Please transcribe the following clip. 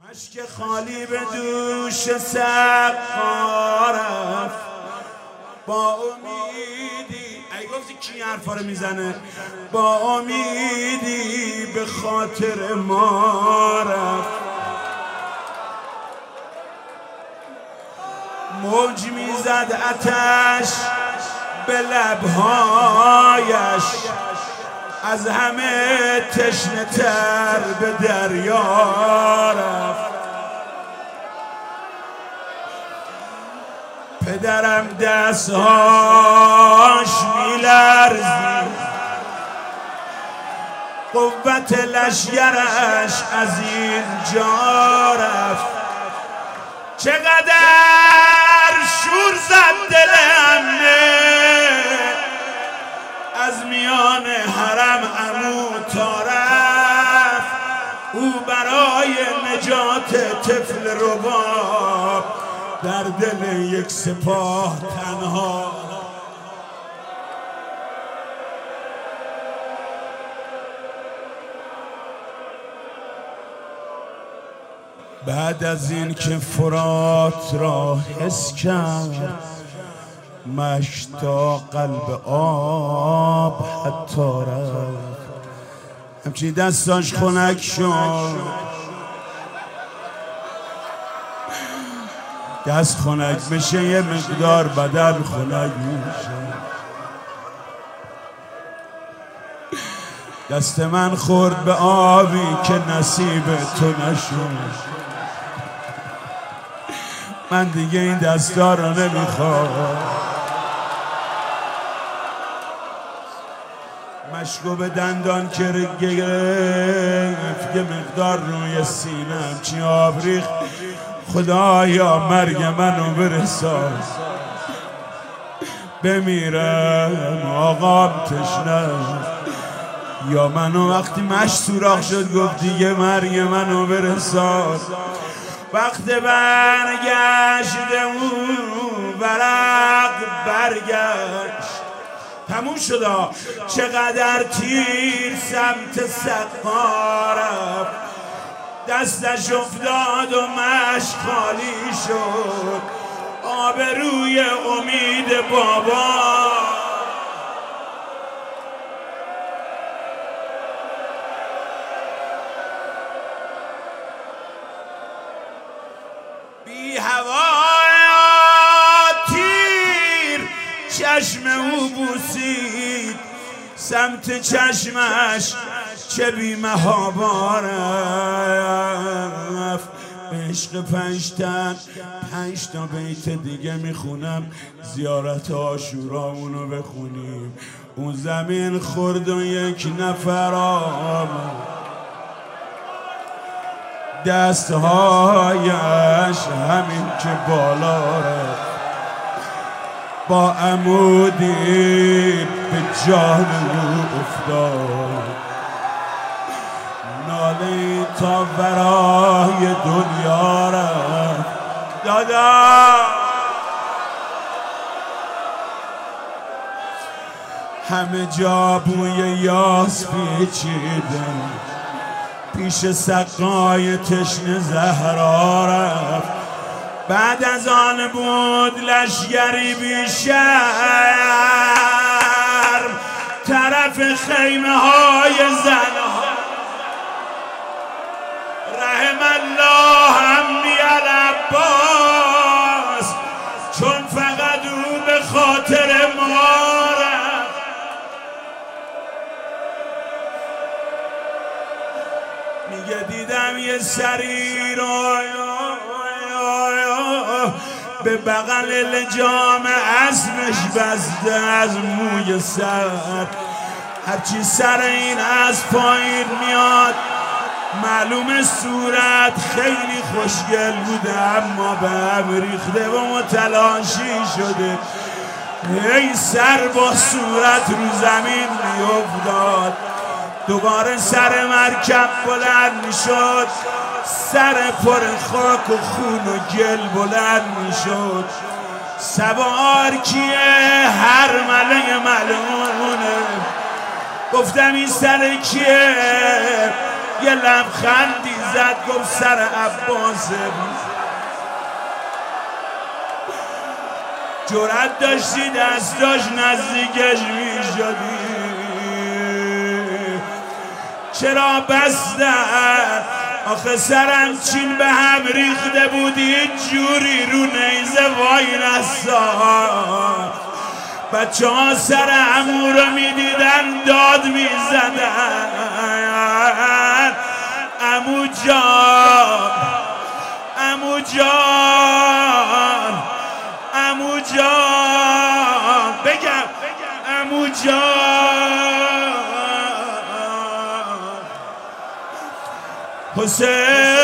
اشک خالی به دوش سقا با امیدی ای گفتی کی حرفا رو میزنه با امیدی به خاطر ما رفت موج میزد آتش به لبهایش از همه تشنه تر به دریا رفت پدرم دستهاش میلرزید قوت لشگرش از اینجا رفت چقدر شور زد دل عمه از میان حرم عمو تا رفت او برای نجات طفل رباب در دل یک سپاه تنها بعد از این که فرات را حس کرد مشتا قلب آب حتی رفت همچین دستاش خنک شد دست خنک بشه یه مقدار بدن خنک میشه دست من خورد به آبی که نصیب تو نشد من دیگه این دستا رو نمیخوام مشکو به دندان که گرفت یه مقدار روی سینم چی آب ریخت خدایا مرگ منو برسان بمیرم آقام تشنه یا منو وقتی مشت سوراخ شد گفت دیگه مرگ منو برسان وقت برگشت اون ورق برگشت تموم شد چقدر تیر سمت سقا رفت دستش افتاد و مشت خالی شد آبروی امید بابا بی هوای تیر چشم او بوسید سمت چشمش چه بی محابا رفت به عشق 5 تا بیت دیگه میخونم زیارت عاشورامونو بخونیم اون زمین خورد و یک نفر آمد دستهایش همین که بالا رفت با عمودی به جان او افتاد ناله تا برای دنیا رفت دادا همه جا بوی یاس پیچیده پیش سقای تشنه زهرا رفت بعد از آن بود لشگری بیشرم طرف خیمه های زنها رحم الله عمی العباس چون فقط او به خاطر ما رفت میگه دیدم یه سری رو به بغل لجام اسبش بسته از موی سر هرچی سر این اسب پایین میاد معلوم صورت خیلی خوشگل بوده اما به هم ریخته و متلاشی شده ای سر با صورت رو زمین میافتاد دوباره سر مرکب بلند میشد سر پر خاک و خون و گل بلند میشد سوار کیه هر مله ملعونه گفتم این سر کیه یه لبخندی زد گفت سر عباسه. جرأت داشتی دستاش نزدیکش میشدی، چرا بستن؟ آخه سرنچین به هم ریخته بودی جوری رو نیزه وای نستان. بچه ها سر عمو رو میدیدن داد میزدن عمو جان عمو جان عمو جان بگم عمو جان. حسین